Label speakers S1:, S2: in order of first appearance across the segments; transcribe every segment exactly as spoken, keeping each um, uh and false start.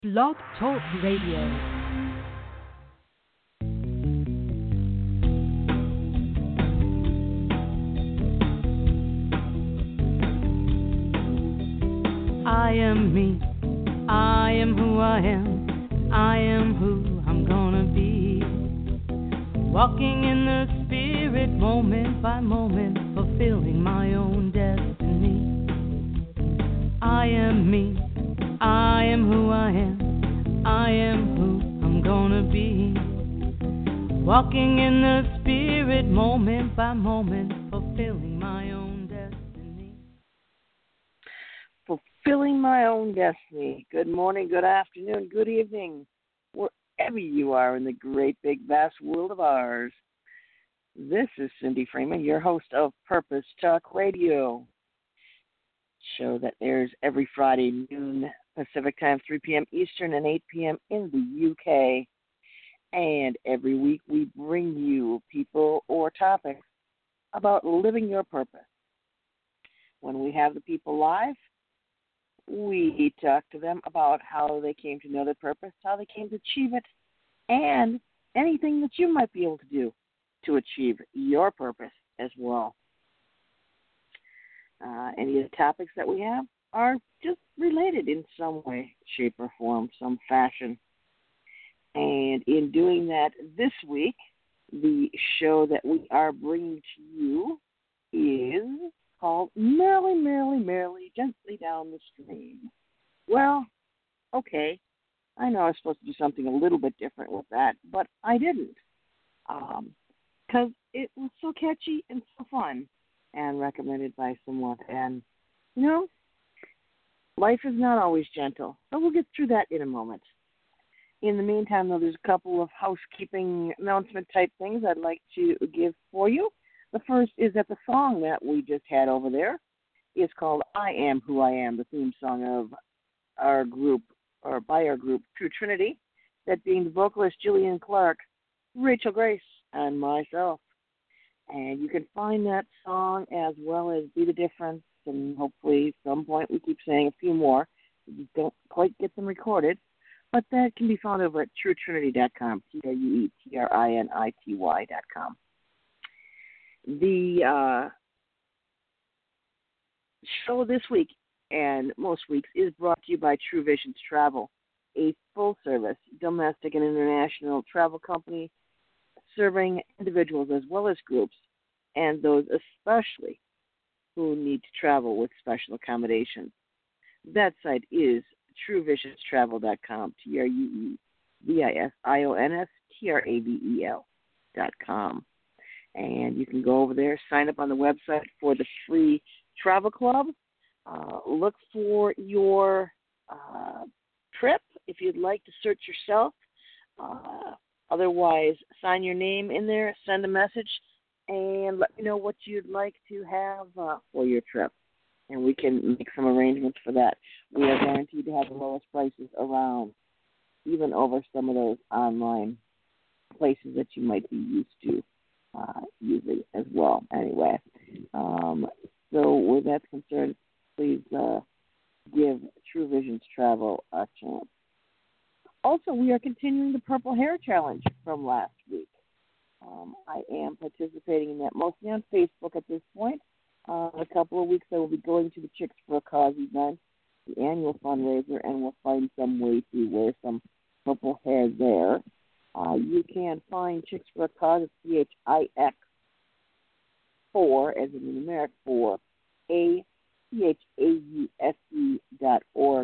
S1: Blog Talk Radio. I am me, I am who I am, I am who I'm gonna be. Walking in the spirit moment by moment, fulfilling my own destiny. I am me, I am who I am, I am who I'm gonna be. Walking in the spirit moment by moment, fulfilling my own destiny.
S2: Fulfilling my own destiny. Good morning, good afternoon, good evening, wherever you are in the great big vast world of ours. This is Cindy Freeman, your host of Purpose Talk Radio, show that airs every Friday noon Pacific Time, three p.m. Eastern and eight p.m. in the U K. And every week we bring you people or topics about living your purpose. When we have the people live, we talk to them about how they came to know their purpose, how they came to achieve it, and anything that you might be able to do to achieve your purpose as well. Uh, any of the topics that we have are just related in some way, shape, or form, some fashion. And in doing that this week, the show that we are bringing to you is called Merrily, Merrily, Merrily, Gently Down the Stream. Well, okay, I know I was supposed to do something a little bit different with that, but I didn't, because um, it was so catchy and so fun and recommended by someone. And, you know, life is not always gentle, but we'll get through that in a moment. In the meantime, though, there's a couple of housekeeping announcement-type things I'd like to give for you. The first is that the song that we just had over there is called I Am Who I Am, the theme song of our group, or by our group, True Trinity, that being the vocalist Jillian Clark, Rachel Grace, and myself. And you can find that song as well as Be the Difference, and hopefully at some point we keep saying a few more. We don't quite get them recorded, but that can be found over at true trinity dot com, T R U E T R I N I T Y dot com. The uh, show this week and most weeks is brought to you by True Visions Travel, a full-service domestic and international travel company serving individuals as well as groups, and those especially who need to travel with special accommodations. That site is true visions travel dot com, T R U E V I S I O N S T R A V E L dot com. And you can go over there, sign up on the website for the free travel club. Uh, look for your uh, trip if you'd like to search yourself. Uh, otherwise, sign your name in there, send a message, and let me know what you'd like to have uh, for your trip. And we can make some arrangements for that. We are guaranteed to have the lowest prices around, even over some of those online places that you might be used to uh, using as well. Anyway, um, so where that's concerned, please uh, give True Visions Travel a chance. Also, we are continuing the Purple Hair Challenge from last week. Um, I am participating in that mostly on Facebook at this point. Uh, in a couple of weeks, I will be going to the Chicks for a Cause event, the annual fundraiser, and we'll find some way to wear some purple hair there. Uh, you can find Chicks for a Cause at C H I X four, as in the numeric four, A C H A U S E dot org.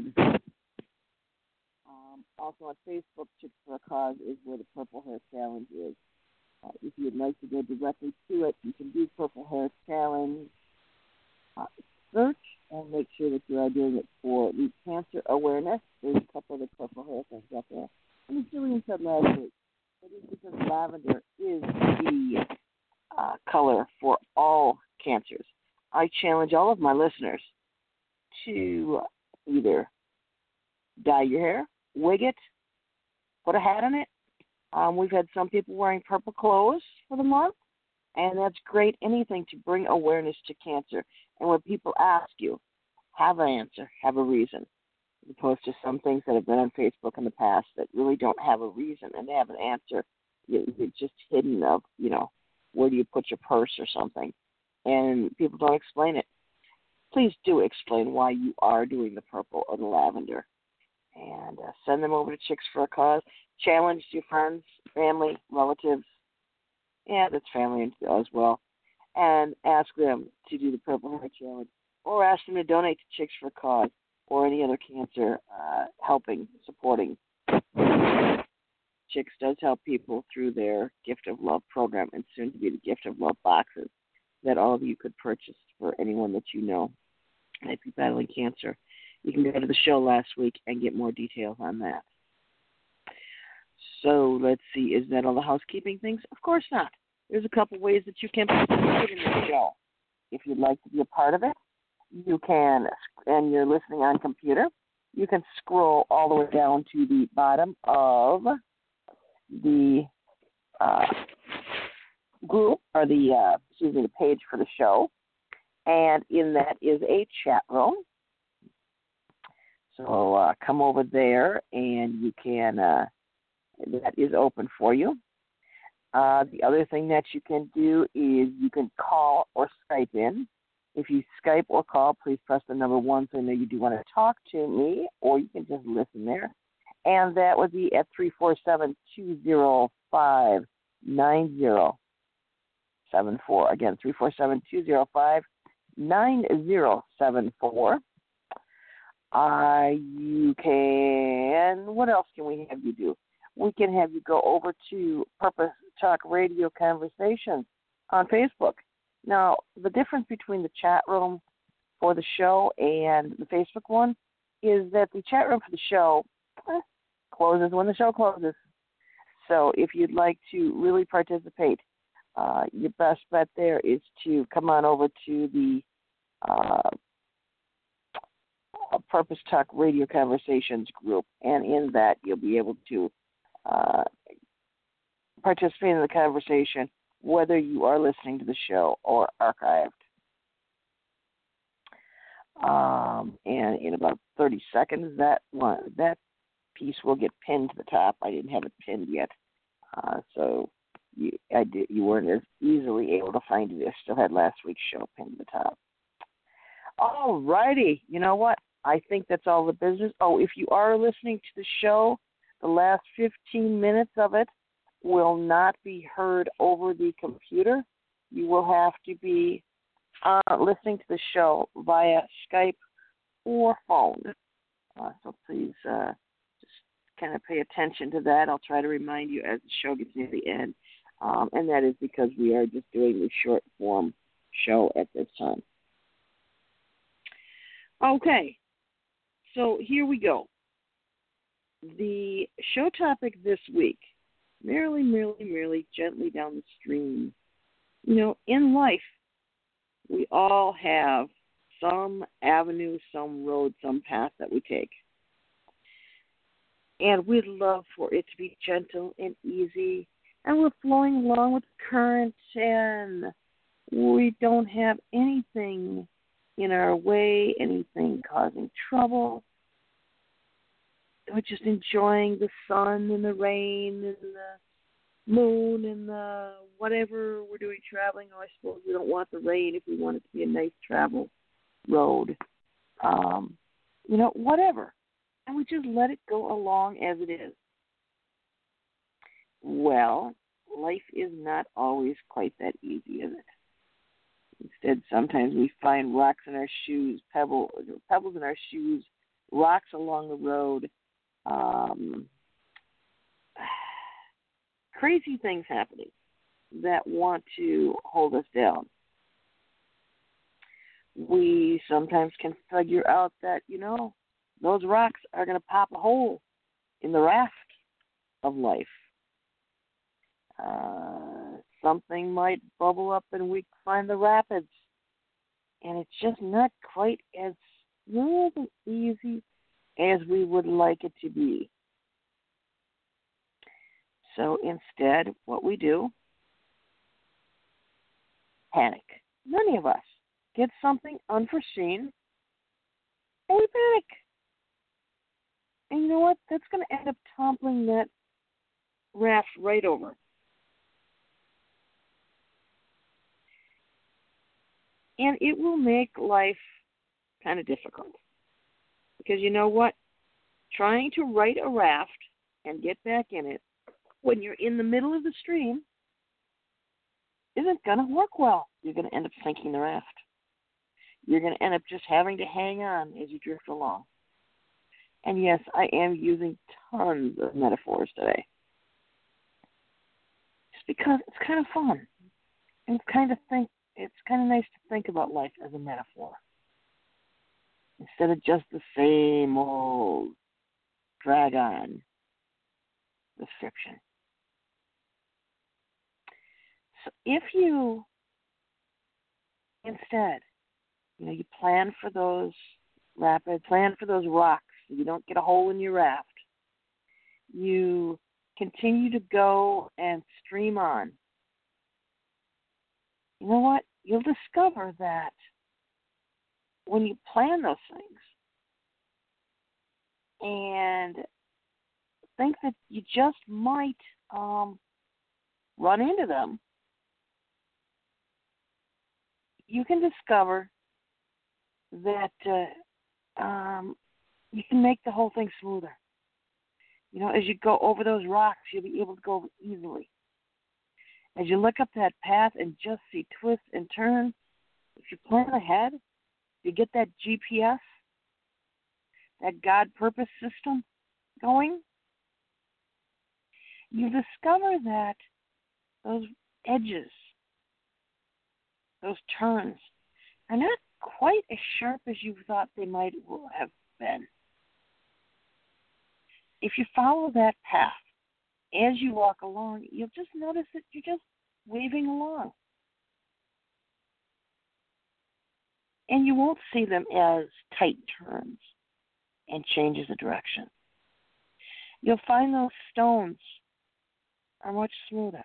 S2: Um, also on Facebook, Chicks for a Cause is where the Purple Hair Challenge is. Uh, if you'd like to go directly to it, you can do Purple Hair Challenge uh, search and make sure that you are doing it for the cancer awareness. There's a couple of the purple hair things up there. And as Julian said last week, it is because lavender is the uh, color for all cancers. I challenge all of my listeners to either dye your hair, wig it, put a hat on it. Um, we've had some people wearing purple clothes for the month, and that's great. Anything to bring awareness to cancer. And when people ask you, have an answer, have a reason. as opposed to some things that have been on Facebook in the past that really don't have a reason and they have an answer. You- It's just hidden of, you know, where do you put your purse or something, and people don't explain it. Please do explain why you are doing the purple or the lavender, and uh, send them over to Chicks for a Cause. Challenge your friends, family, relatives, and it's family as well, and ask them to do the Purple Heart Challenge, or ask them to donate to Chicks for a Cause or any other cancer uh, helping, supporting. Chicks does help people through their Gift of Love program and soon to be the Gift of Love boxes that all of you could purchase for anyone that you know might be battling cancer. You can go to the show last week and get more details on that. So let's see, is that all the housekeeping things? Of course not. There's a couple ways that you can participate in the show. If you'd like to be a part of it, you can, and you're listening on computer, you can scroll all the way down to the bottom of the uh, group, or the, uh, excuse me, the page for the show, and in that is a chat room. So uh, come over there, and you can, uh, that is open for you. Uh, the other thing that you can do is you can call or Skype in. If you Skype or call, please press the number one so I know you do want to talk to me, or you can just listen there. And that would be at three four seven, two zero five, nine zero seven four. Again, three four seven, two zero five, nine zero seven four. Uh, you can, what else can we have you do? We can have you go over to Purpose Talk Radio Conversations on Facebook. Now, the difference between the chat room for the show and the Facebook one is that the chat room for the show eh, closes when the show closes. So if you'd like to really participate, uh, your best bet there is to come on over to the uh, Purpose Talk Radio Conversations group, and in that you'll be able to uh, participate in the conversation whether you are listening to the show or archived. Um, and in about thirty seconds, that one, that piece will get pinned to the top. I didn't have it pinned yet, uh, so you, I did, you weren't as easily able to find it. I still had last week's show pinned to the top. All righty. You know what? I think that's all the business. Oh, if you are listening to the show, the last fifteen minutes of it will not be heard over the computer. You will have to be uh, listening to the show via Skype or phone. Uh, so please uh, just kind of pay attention to that. I'll try to remind you as the show gets near the end. Um, and that is because we are just doing the short form show at this time. Okay, so here we go. The show topic this week, merrily, merrily, merrily, gently down the stream. You know, in life, we all have some avenue, some road, some path that we take. And we'd love for it to be gentle and easy, and we're flowing along with the current, and we don't have anything in our way, anything causing trouble. We're just enjoying the sun and the rain and the moon and the whatever we're doing traveling. Oh, I suppose we don't want the rain if we want it to be a nice travel road. Um, you know, whatever. And we just let it go along as it is. Well, life is not always quite that easy, is it? Instead, sometimes we find rocks in our shoes, pebble, pebbles in our shoes, rocks along the road, um, crazy things happening that want to hold us down. We sometimes can figure out that, you know, those rocks are going to pop a hole in the raft of life. Uh, something might bubble up and we find the rapids. And it's just not quite as smooth and easy as we would like it to be. So instead, what we do, panic. Many of us get something unforeseen, and we panic. And you know what? That's going to end up toppling that raft right over. And it will make life kind of difficult. Because you know what? Trying to right a raft and get back in it when you're in the middle of the stream isn't going to work well. You're going to end up sinking the raft. You're going to end up just having to hang on as you drift along. And yes, I am using tons of metaphors today. Just because it's kind of fun. And it's kind of think it's kind of nice to think about life as a metaphor. Instead of just the same old drag on description. So if you instead, you know, you plan for those rapids, plan for those rocks so you don't get a hole in your raft. You continue to go and stream on. You know what? You'll discover that when you plan those things and think that you just might um, run into them, you can discover that uh, um, you can make the whole thing smoother. You know, as you go over those rocks, you'll be able to go easily. As you look up that path and just see twists and turns, if you plan ahead, you get that G P S, that God purpose system going, you discover that those edges, those turns, are not quite as sharp as you thought they might have been. If you follow that path, as you walk along, you'll just notice that you're just waving along. And you won't see them as tight turns and changes of direction. You'll find those stones are much smoother.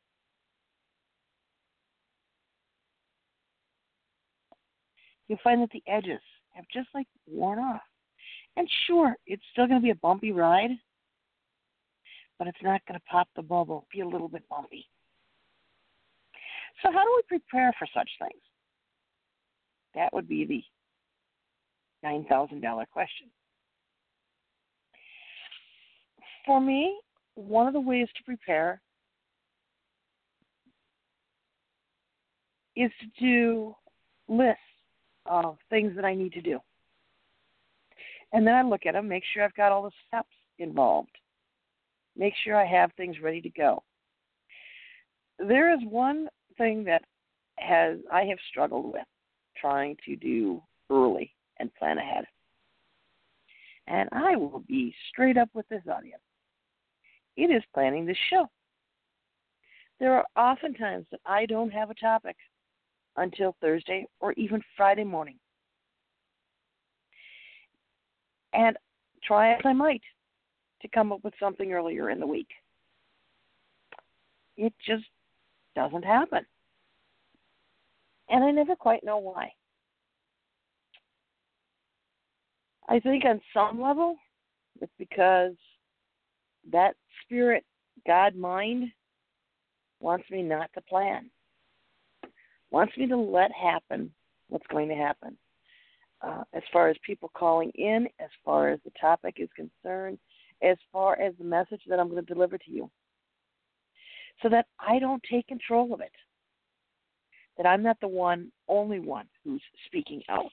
S2: You'll find that the edges have just like worn off. And sure, it's still going to be a bumpy ride, but it's not going to pop the bubble, be a little bit bumpy. So how do we prepare for such things? That would be the nine thousand dollars question. For me, one of the ways to prepare is to do lists of things that I need to do. And then I look at them, make sure I've got all the steps involved. Make sure I have things ready to go. There is one thing that has I have struggled with trying to do early and plan ahead. And I will be straight up with this audience. It is planning this show. There are often times that I don't have a topic until Thursday or even Friday morning. And try as I might to come up with something earlier in the week. It just doesn't happen. And I never quite know why. I think on some level, it's because that spirit, God mind, wants me not to plan. Wants me to let happen what's going to happen. Uh, as far as people calling in, as far as the topic is concerned, as far as the message that I'm going to deliver to you. So that I don't take control of it. That I'm not the one, only one, who's speaking out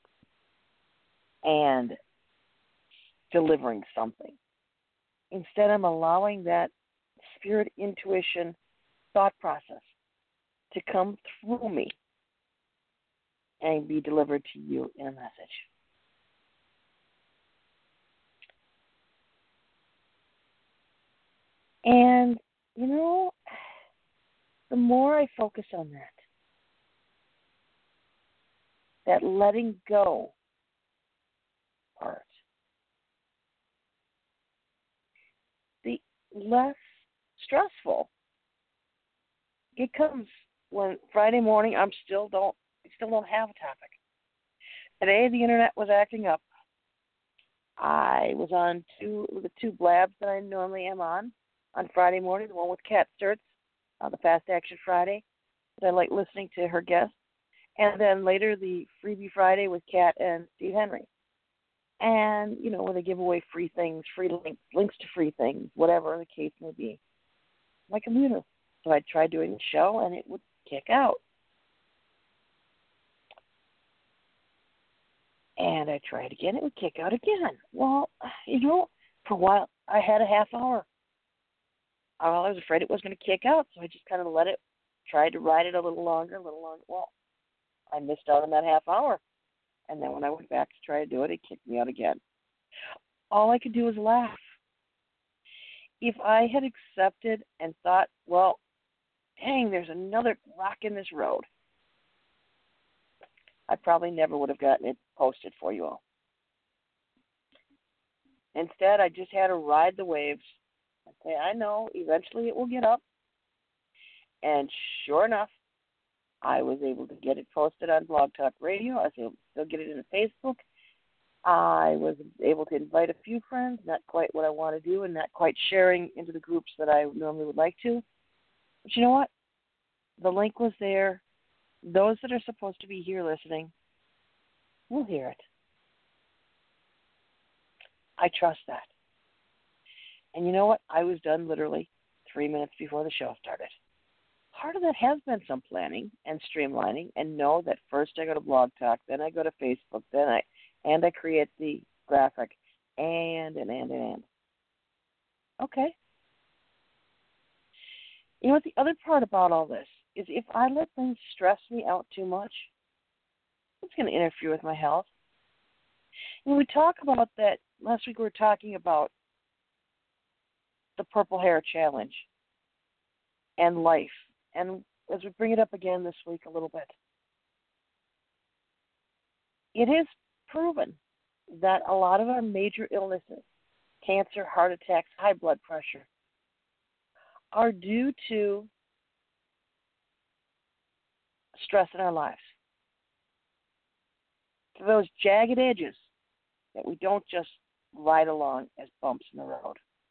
S2: and delivering something. Instead, I'm allowing that spirit, intuition, thought process to come through me and be delivered to you in a message. And, you know, the more I focus on that, that letting go part, the less stressful it comes when Friday morning I'm still don't I still don't have a topic. Today the internet was acting up. I was on two the two blabs that I normally am on on Friday morning, the one with Kat Sturts, uh, the Fast Action Friday, that I like listening to her guests, and then later the Freebie Friday with Kat and Steve Henry. And, you know, where they give away free things, free links, links to free things, whatever the case may be. My computer. So I tried doing the show, and it would kick out. And I tried again, it would kick out again. Well, you know, for a while, I had a half hour. Well, I was afraid it was going to kick out, so I just kind of let it, tried to ride it a little longer, a little longer. Well, I missed out on that half hour. And then when I went back to try to do it, it kicked me out again. All I could do was laugh. If I had accepted and thought, well, dang, there's another rock in this road, I probably never would have gotten it posted for you all. Instead, I just had to ride the waves and say, I know, eventually it will get up. And sure enough, I was able to get it posted on Blog Talk Radio. I was able to still get it in Facebook. I was able to invite a few friends, not quite what I want to do and not quite sharing into the groups that I normally would like to. But you know what? The link was there. Those that are supposed to be here listening will hear it. I trust that. And you know what? I was done literally three minutes before the show started. Part of that has been some planning and streamlining, and know that first I go to Blog Talk, then I go to Facebook, then I and I create the graphic, and and and and. and. Okay. You know what? The other part about all this is if I let things stress me out too much, it's going to interfere with my health. When we talk about that, last week we were talking about the Purple Hair Challenge and life. And as we bring it up again this week a little bit, it is proven that a lot of our major illnesses, cancer, heart attacks, high blood pressure, are due to stress in our lives. To those jagged edges that we don't just ride along as bumps in the road.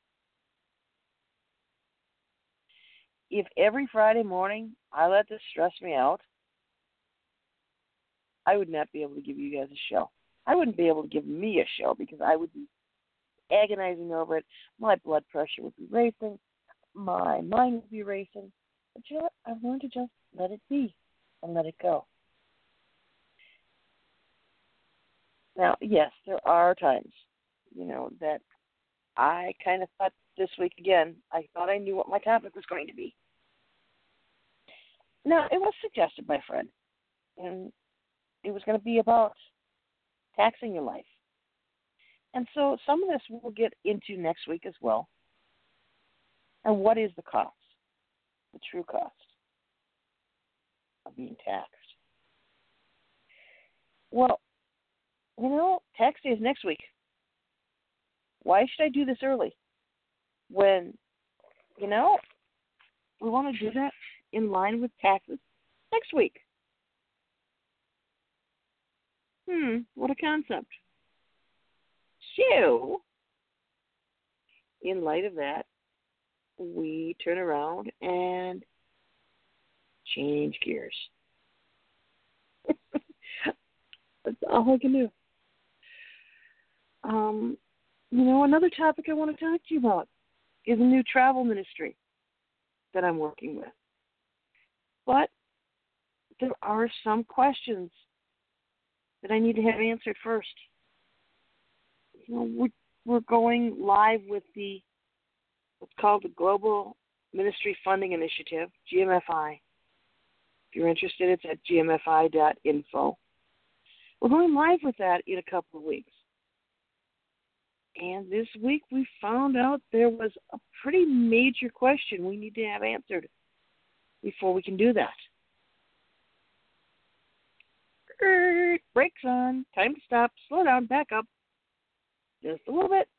S2: If every Friday morning I let this stress me out, I would not be able to give you guys a show. I wouldn't be able to give me a show because I would be agonizing over it. My blood pressure would be racing. My mind would be racing. But you know what? I've learned to just let it be and let it go. Now, yes, there are times, you know, that I kind of thought this week again, I thought I knew what my topic was going to be. Now, it was suggested by a friend, and it was going to be about taxing your life. And so some of this we'll get into next week as well. And what is the cost, the true cost of being taxed? Well, you know, tax day is next week. Why should I do this early when, you know, we want to do that in line with taxes next week? Hmm, what a concept. So, in light of that, we turn around and change gears. That's all I can do. Um, you know, another topic I want to talk to you about is a new travel ministry that I'm working with. But there are some questions that I need to have answered first. You know, we're, we're going live with the what's called the Global Ministry Funding Initiative, G M F I. If you're interested, it's at G M F I dot info. We're going live with that in a couple of weeks. And this week we found out there was a pretty major question we need to have answered before we can do that. Brakes on. Time to stop. Slow down. Back up. Just a little bit.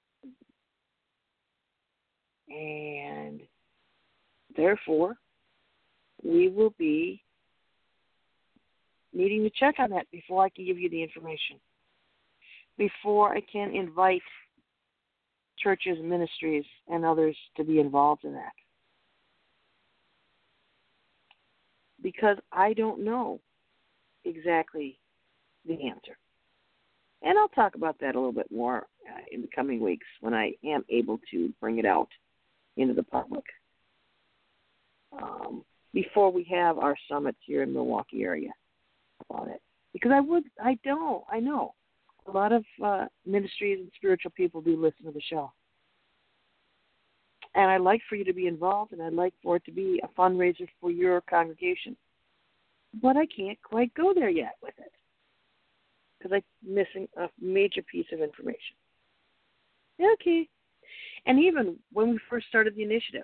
S2: And therefore, we will be needing to check on that before I can give you the information. before I can invite churches, ministries, and others to be involved in that. Because I don't know exactly the answer. And I'll talk about that a little bit more uh, in the coming weeks when I am able to bring it out into the public. Um, before we have our summits here in the Milwaukee area about it. Because I would, I don't, I know. A lot of uh, ministries and spiritual people do listen to the show. And I'd like for you to be involved, and I'd like for it to be a fundraiser for your congregation. But I can't quite go there yet with it because I'm missing a major piece of information. Okay. And even when we first started the initiative,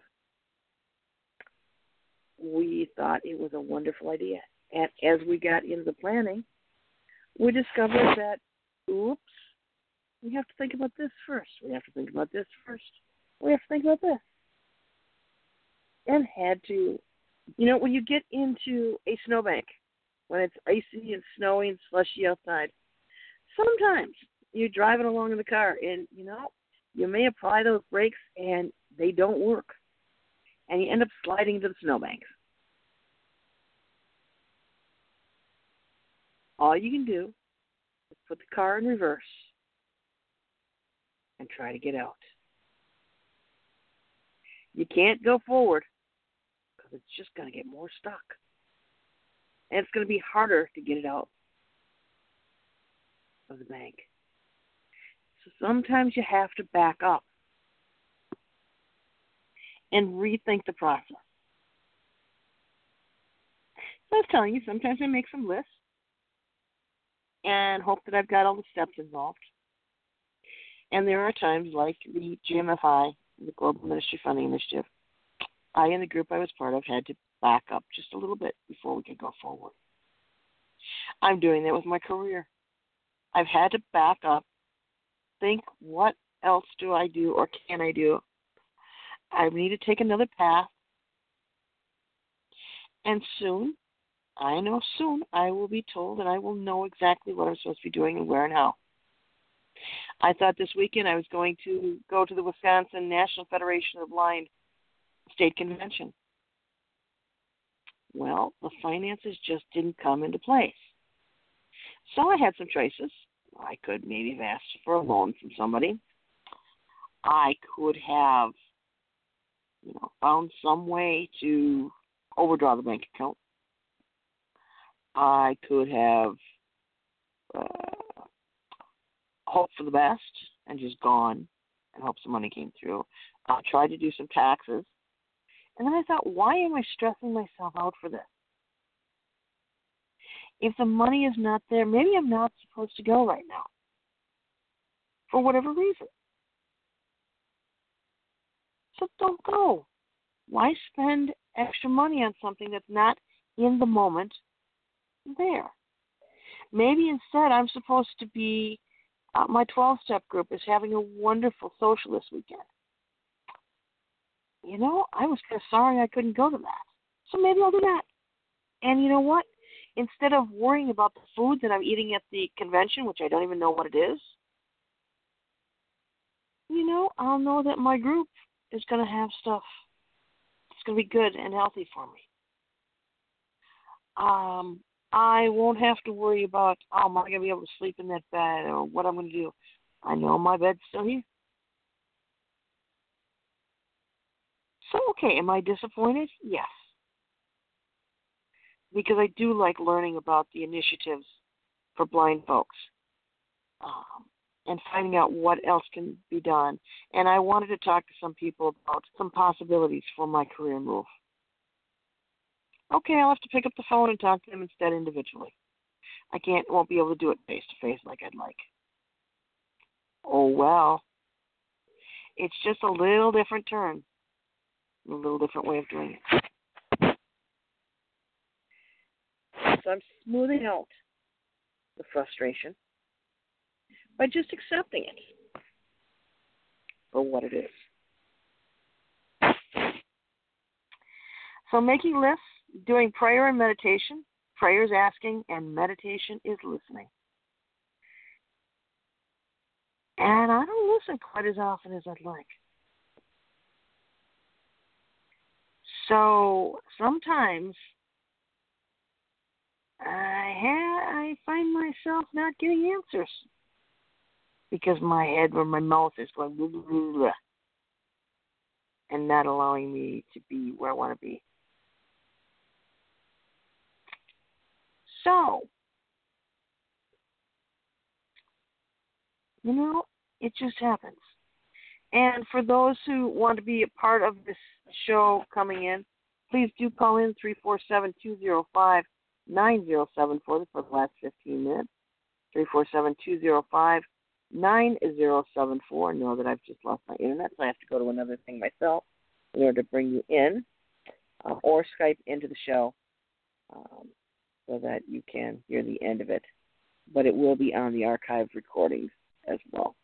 S2: we thought it was a wonderful idea. And as we got into the planning, we discovered that, oops, we have to think about this first. We have to think about this first. We have to think about this. And had to, you know, when you get into a snowbank, when it's icy and snowy and slushy outside, sometimes you're driving along in the car and, you know, you may apply those brakes and they don't work. And you end up sliding into the snowbanks. All you can do is put the car in reverse and try to get out. You can't go forward because it's just going to get more stuck. And it's going to be harder to get it out of the bank. So sometimes you have to back up and rethink the process. So I was telling you, sometimes I make some lists and hope that I've got all the steps involved. And there are times like the G M F I, the Global Ministry Funding Initiative, I and the group I was part of had to back up just a little bit before we could go forward. I'm doing that with my career. I've had to back up, think, what else do I do or can I do? I need to take another path. And soon, I know soon, I will be told and I will know exactly what I'm supposed to be doing and where and how. I thought this weekend I was going to go to the Wisconsin National Federation of the Blind State Convention. Well, the finances just didn't come into place. So I had some choices. I could maybe have asked for a loan from somebody. I could have, you know, found some way to overdraw the bank account. I could have uh, hoped for the best and just gone and hoped some money came through. I tried to do some taxes. And then I thought, why am I stressing myself out for this? If the money is not there, maybe I'm not supposed to go right now for whatever reason. So don't go. Why spend extra money on something that's not in the moment there? Maybe instead I'm supposed to be, uh, my twelve-step group is having a wonderful social this weekend. You know, I was kind of sorry I couldn't go to that. So maybe I'll do that. And you know what? Instead of worrying about the food that I'm eating at the convention, which I don't even know what it is, you know, I'll know that my group is going to have stuff that's going to be good and healthy for me. Um, I won't have to worry about, oh, am I going to be able to sleep in that bed or what I'm going to do. I know my bed's still here. So, okay, am I disappointed? Yes. Because I do like learning about the initiatives for blind folks um, and finding out what else can be done. And I wanted to talk to some people about some possibilities for my career move. Okay, I'll have to pick up the phone and talk to them instead individually. I can't, won't be able to do it face-to-face like I'd like. Oh, well. It's just a little different turn, a little different way of doing it. So I'm smoothing out the frustration by just accepting it for what it is. So making lists, doing prayer and meditation. Prayer is asking and meditation is listening. And I don't listen quite as often as I'd like. So sometimes I ha- I find myself not getting answers because my head or my mouth is going blah, blah, blah, blah, and not allowing me to be where I want to be. So, you know, it just happens. And for those who want to be a part of this show coming in, please do call in three four seven, two zero five, nine zero seven four for the last fifteen minutes. three four seven, two zero five, nine zero seven four. Know that I've just lost my internet, so I have to go to another thing myself in order to bring you in, uh, or Skype into the show um, so that you can hear the end of it. But it will be on the archived recordings as well.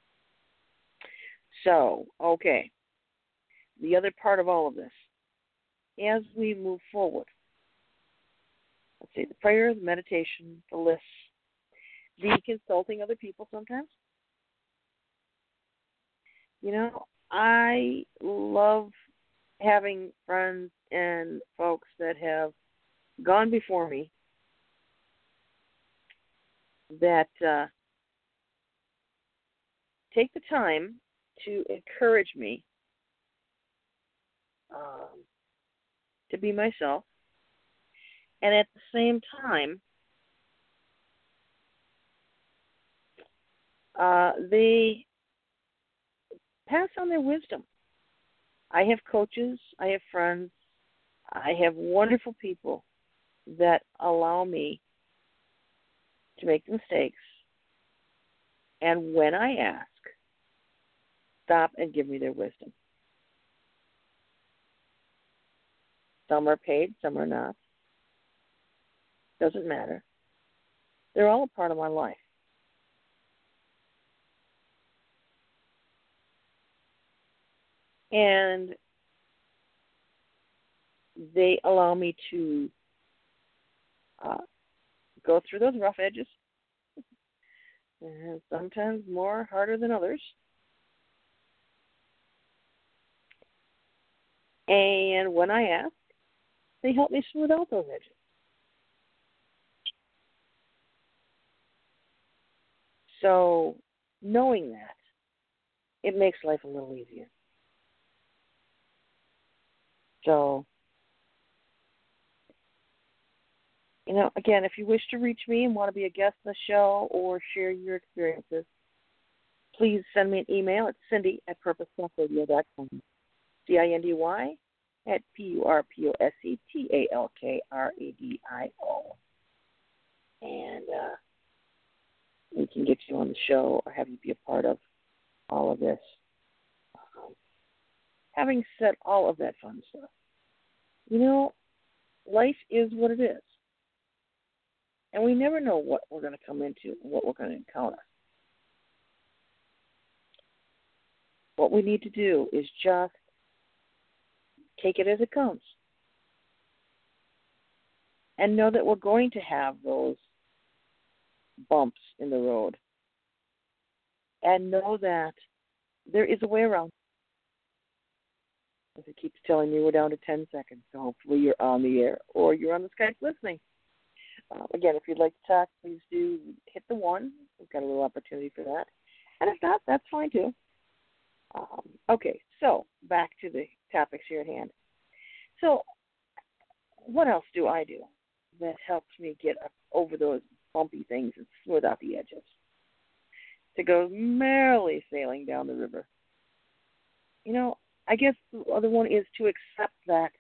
S2: So, okay, the other part of all of this, as we move forward, let's see, the prayer, the meditation, the lists, the consulting other people sometimes. You know, I love having friends and folks that have gone before me that uh, take the time to encourage me um, to be myself, and at the same time, uh, they pass on their wisdom. I have coaches, I have friends, I have wonderful people that allow me to make mistakes, and when I ask, stop and give me their wisdom. Some are paid, some are not. Doesn't matter. They're all a part of my life. And they allow me to uh, go through those rough edges, and sometimes more harder than others. And when I ask, they help me smooth out those edges. So knowing that, it makes life a little easier. So, you know, again, if you wish to reach me and want to be a guest on the show or share your experiences, please send me an email at Cindy at purpose talk radio dot com. C I N D Y at P U R P O S E T A L K R A D I O. And uh, we can get you on the show or have you be a part of all of this. Um, having said all of that fun stuff, you know, life is what it is. And we never know what we're going to come into and what we're going to encounter. What we need to do is just take it as it comes. And know that we're going to have those bumps in the road. And know that there is a way around. As it keeps telling me, we're down to ten seconds. So hopefully you're on the air or you're on the Skype listening. Uh, again, if you'd like to talk, please do hit the one. We've got a little opportunity for that. And if not, that's fine too. Um, okay, so back to the topics here at hand. So what else do I do that helps me get up over those bumpy things and smooth out the edges? To go merrily sailing down the river. You know, I guess the other one is to accept that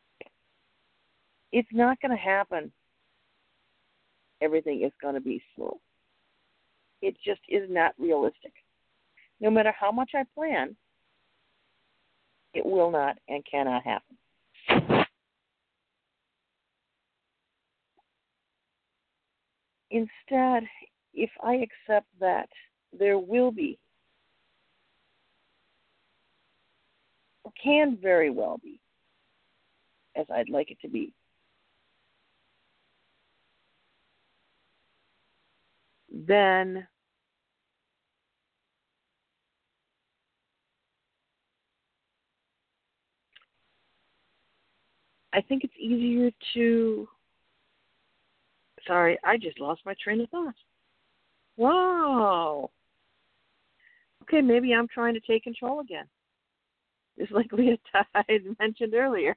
S2: it's not going to happen. Everything is going to be slow. It just is not realistic. No matter how much I plan, it will not and cannot happen. Instead, if I accept that there will be, or can very well be, as I'd like it to be, then I think it's easier to. Sorry, I just lost my train of thought. Wow. Okay, maybe I'm trying to take control again. Just like Leah Tide mentioned earlier.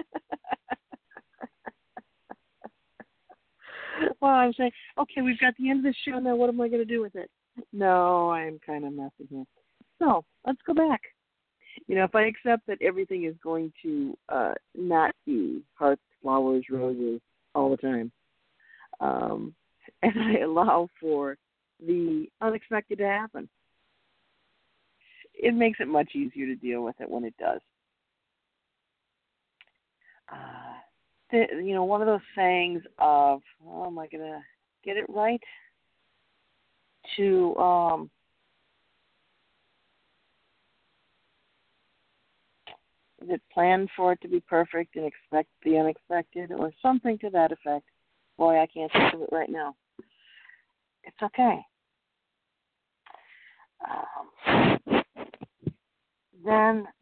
S2: Well, I'm saying, okay, we've got the end of the show now. What am I going to do with it? No, I'm kind of messing here. So let's go back. You know, if I accept that everything is going to uh, not be hearts, flowers, roses all the time, um, and I allow for the unexpected to happen, it makes it much easier to deal with it when it does. Uh, the, you know, one of those sayings of, oh, am I going to get it right? To, um, is it plan for it to be perfect and expect the unexpected, or something to that effect? Boy, I can't think of it right now. It's okay. Um, then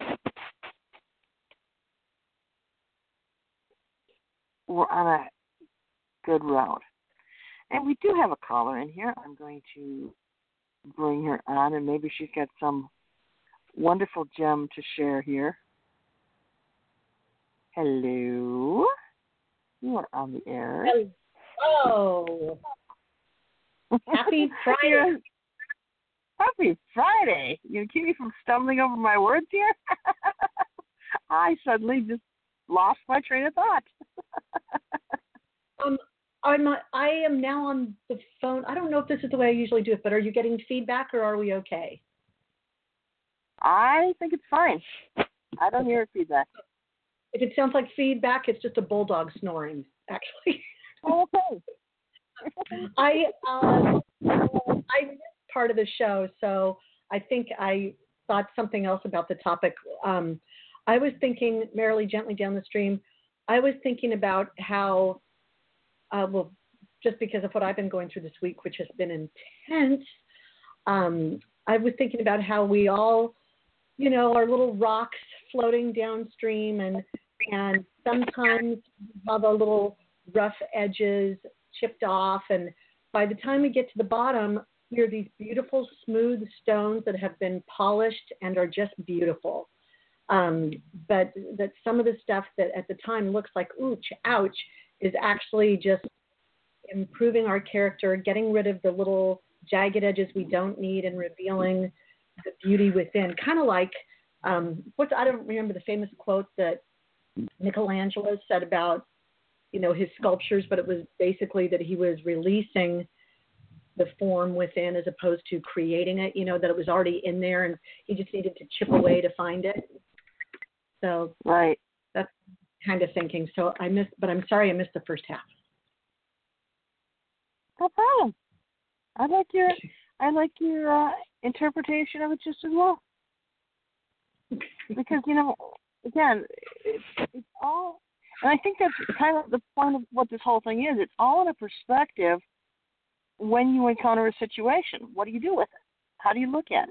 S2: we're on a good road. And we do have a caller in here. I'm going to bring her on, and maybe she's got some wonderful gem to share here. Hello. You are on the air.
S3: Hello. Happy Friday.
S2: Happy Friday. You keep me from stumbling over my words here? I suddenly just lost my train of thought.
S3: um, I'm not, I am now on the phone. I don't know if this is the way I usually do it, but are you getting feedback or are we okay?
S2: I think it's fine. I don't hear feedback.
S3: If it sounds like feedback, it's just a bulldog snoring, actually.
S2: Oh, okay.
S3: I um, I missed part of the show, so I think I thought something else about the topic. Um, I was thinking, merrily, gently down the stream, I was thinking about how, uh, well, just because of what I've been going through this week, which has been intense, um, I was thinking about how we all, you know, are little rocks floating downstream, and and sometimes we have our little rough edges chipped off, and by the time we get to the bottom, we're these beautiful smooth stones that have been polished and are just beautiful. Um, but that some of the stuff that at the time looks like ooch, ouch, is actually just improving our character, getting rid of the little jagged edges we don't need, and revealing the beauty within. Kind of like um, what's I don't remember the famous quote that Michelangelo said about, you know, his sculptures, but it was basically that he was releasing the form within as opposed to creating it, you know, that it was already in there and he just needed to chip away to find it. So
S2: right.
S3: That's kind of thinking. So I missed, but I'm sorry I missed the first half.
S2: No problem. I like your, I like your uh, interpretation of it just as well. Because, you know, again, it's, it's all, and I think that's kind of the point of what this whole thing is. It's all in a perspective when you encounter a situation. What do you do with it? How do you look at it?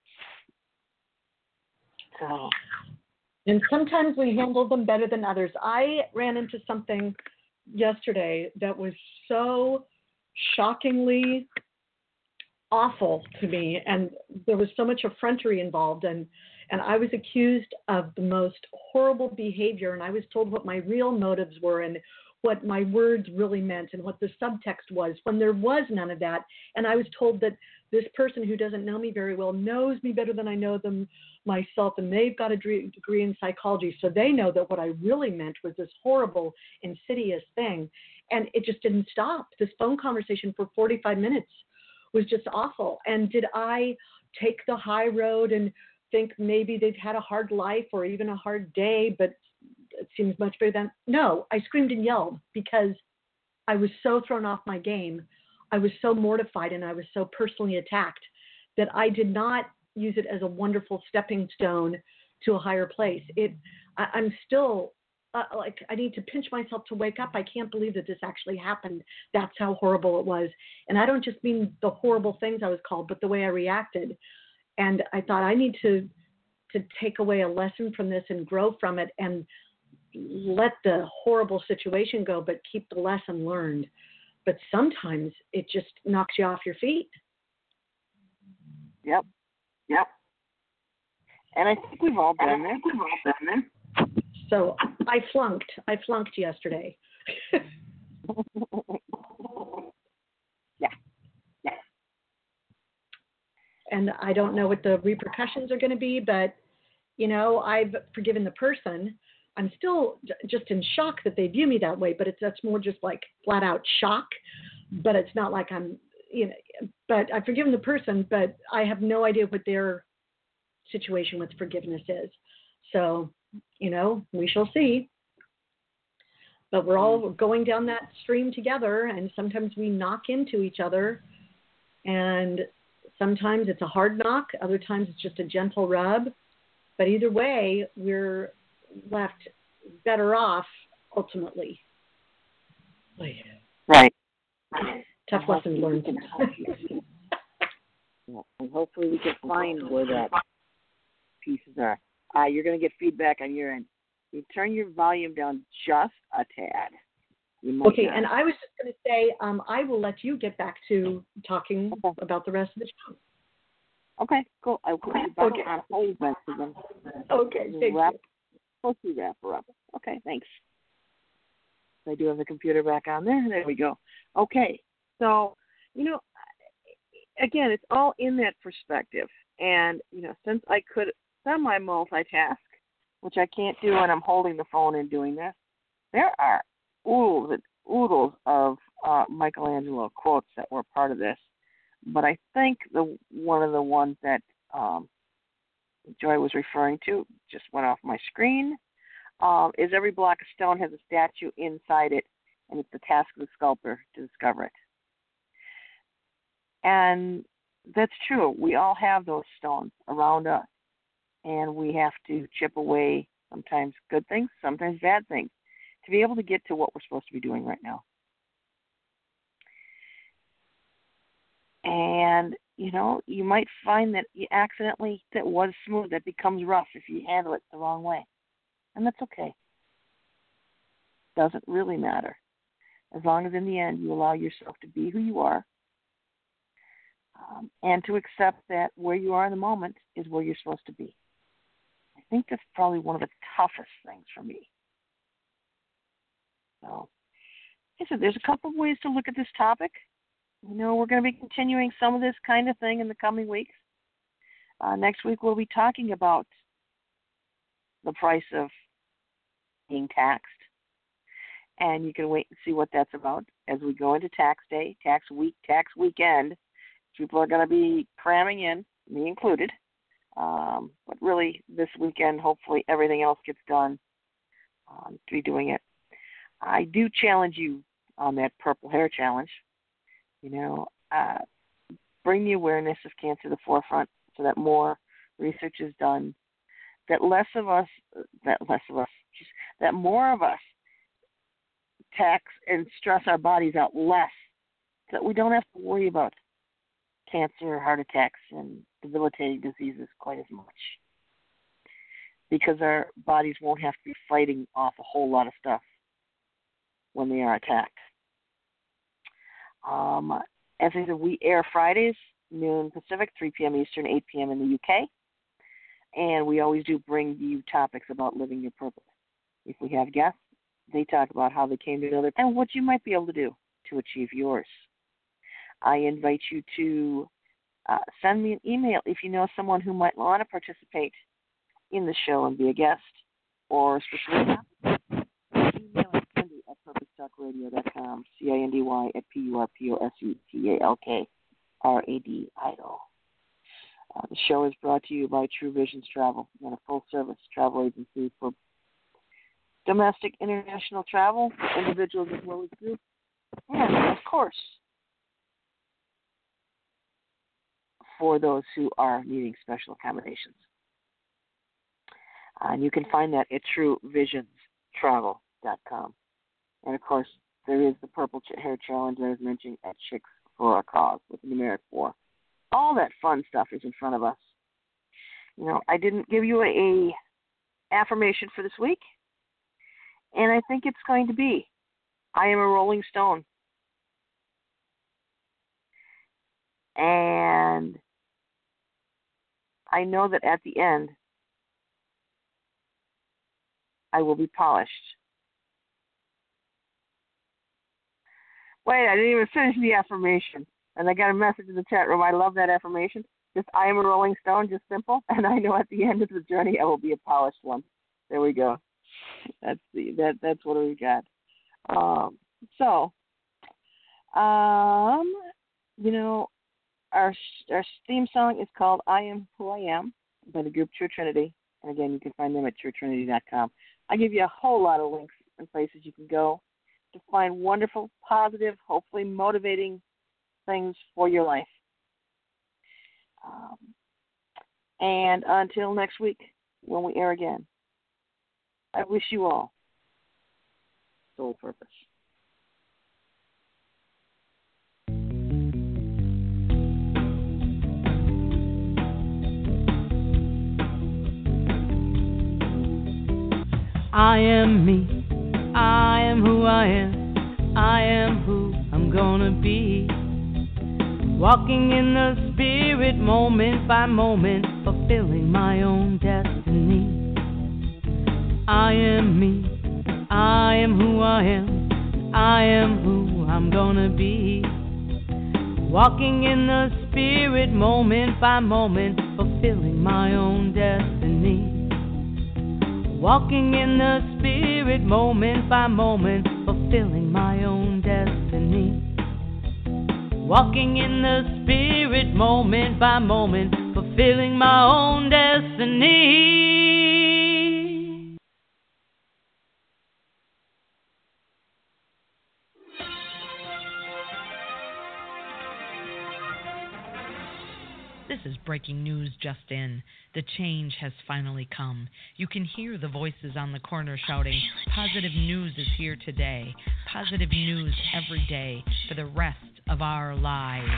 S2: So,
S3: and sometimes we handle them better than others. I ran into something yesterday that was so shockingly awful to me, and there was so much effrontery involved, and and I was accused of the most horrible behavior, and I was told what my real motives were and what my words really meant and what the subtext was, when there was none of that. And I was told that this person who doesn't know me very well knows me better than I know them myself, and they've got a degree in psychology, so they know that what I really meant was this horrible, insidious thing. And it just didn't stop. This phone conversation for forty-five minutes was just awful. And did I take the high road and think maybe they've had a hard life or even a hard day, but it seems much better than? No, I screamed and yelled because I was so thrown off my game. I was so mortified and I was so personally attacked that I did not use it as a wonderful stepping stone to a higher place. It, I, I'm still uh, like, I need to pinch myself to wake up. I can't believe that this actually happened. That's how horrible it was. And I don't just mean the horrible things I was called, but the way I reacted. And I thought I need to to take away a lesson from this and grow from it. And let the horrible situation go, but keep the lesson learned. But sometimes it just knocks you off your feet.
S2: Yep. Yep. And I think we've all been there. We've all been there.
S3: So I flunked. I flunked yesterday.
S2: yeah. Yeah.
S3: And I don't know what the repercussions are going to be, but, you know, I've forgiven the person. I'm still j- just in shock that they view me that way, but it's that's more just like flat out shock. But it's not like I'm, you know, but I've forgiven the person, but I have no idea what their situation with forgiveness is. So, you know, we shall see. But we're all going down that stream together, and sometimes we knock into each other, and sometimes it's a hard knock, other times it's just a gentle rub. But either way, we're left better off ultimately.
S2: Right.
S3: Tough lesson learned.
S2: Yeah, and hopefully we can find where that pieces are. Uh, you're going to get feedback on your end. You turn your volume down just a tad.
S3: Okay,
S2: not.
S3: and I was just going to say, um, I will let you get back to talking
S2: okay.
S3: about the rest of the show.
S2: Okay, cool. I will put you back
S3: okay.
S2: on hold then. Again.
S3: Okay, thank
S2: wrap,
S3: you.
S2: Supposed to wrap her up. Okay, thanks. I do have the computer back on there. There we go. Okay, so, you know, again, it's all in that perspective. And, you know, since I could semi-multitask, which I can't do when I'm holding the phone and doing this, there are oodles and oodles of uh, Michelangelo quotes that were part of this. But I think the one of the ones that um, Joy was referring to just went off my screen um, is every block of stone has a statue inside it, and it's the task of the sculptor to discover it. And that's true. We all have those stones around us, and we have to chip away sometimes good things, sometimes bad things, to be able to get to what we're supposed to be doing right now. And, you know, you might find that you accidentally, that was smooth, that becomes rough if you handle it the wrong way. And that's okay. Doesn't really matter. As long as in the end you allow yourself to be who you are, um, and to accept that where you are in the moment is where you're supposed to be. I think that's probably one of the toughest things for me. So, like I said, there's a couple of ways to look at this topic. You know, we're going to be continuing some of this kind of thing in the coming weeks. Uh, next week we'll be talking about the price of being taxed. And you can wait and see what that's about as we go into tax day, tax week, tax weekend. People are going to be cramming in, me included. Um, but really, this weekend, hopefully everything else gets done um, to be doing it. I do challenge you on that purple hair challenge. You know, uh, bring the awareness of cancer to the forefront so that more research is done, that less of us, that less of us, that more of us tax and stress our bodies out less, so that we don't have to worry about cancer, heart attacks, and debilitating diseases quite as much, because our bodies won't have to be fighting off a whole lot of stuff when they are attacked. Um, as I said, we air Fridays, noon Pacific, three p.m. Eastern, eight p.m. in the U K. And we always do bring you topics about living your purpose. If we have guests, they talk about how they came to know their and what you might be able to do to achieve yours. I invite you to uh, send me an email if you know someone who might want to participate in the show and be a guest, or specifically email at Cindy at purpose talk radio dot com, C I N D Y at P U R P O S U T A L K R A D I O. Uh, the show is brought to you by True Visions Travel, and a full-service travel agency for domestic, international travel, individuals as well as groups, and, of course, for those who are needing special accommodations. Uh, and you can find that at true visions travel dot com. And, of course, there is the Purple Hair Challenge I was mentioning at Chicks for a Cause with the numeric four. All that fun stuff is in front of us. You know, I didn't give you a, a affirmation for this week. And I think it's going to be I Am a Rolling Stone. And I know that at the end, I will be polished. Wait, I didn't even finish the affirmation. And I got a message in the chat room. I love that affirmation. Just, I am a Rolling Stone, just simple. And I know at the end of the journey, I will be a polished one. There we go. That's the that that's what we got. Um, so, um, you know, our our theme song is called "I Am Who I Am" by the group True Trinity, and again, you can find them at true trinity dot com. I give you a whole lot of links and places you can go to find wonderful, positive, hopefully motivating things for your life. Um, and until next week, when we air again, I wish you all soul purpose.
S1: I am me. I am who I am. I am who I'm gonna be. Walking in the spirit moment by moment, fulfilling my own destiny. I am me. I am who I am. I am who I'm gonna be. Walking in the spirit moment by moment, fulfilling my own destiny. Walking in the spirit moment by moment, fulfilling my own destiny. Walking in the spirit moment by moment, fulfilling my own destiny.
S4: This is breaking news just in. The change has finally come. You can hear the voices on the corner shouting, positive news is here today. Positive news every day for the rest of our lives.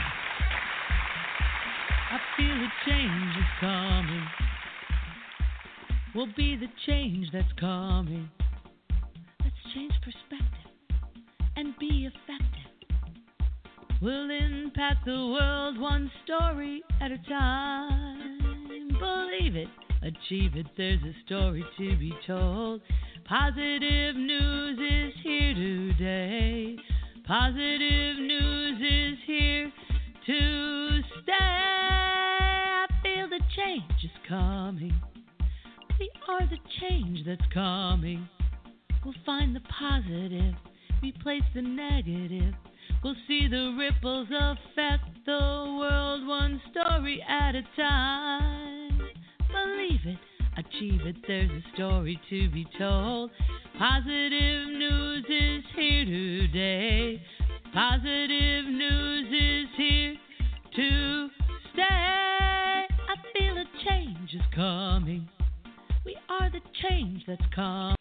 S4: I feel a change is coming. Will be the change that's coming. Let's change perspective and be effective. We'll impact the world one story at a time. Believe it, achieve it, there's a story to be told. Positive news is here today. Positive news is here to stay. I feel the change is coming. We are the change that's coming. We'll find the positive, replace the negative. We'll see the ripples affect the world one story at a time. Believe it, achieve it, there's a story to be told. Positive news is here today. Positive news is here to stay. I feel a change is coming. We are the change that's coming.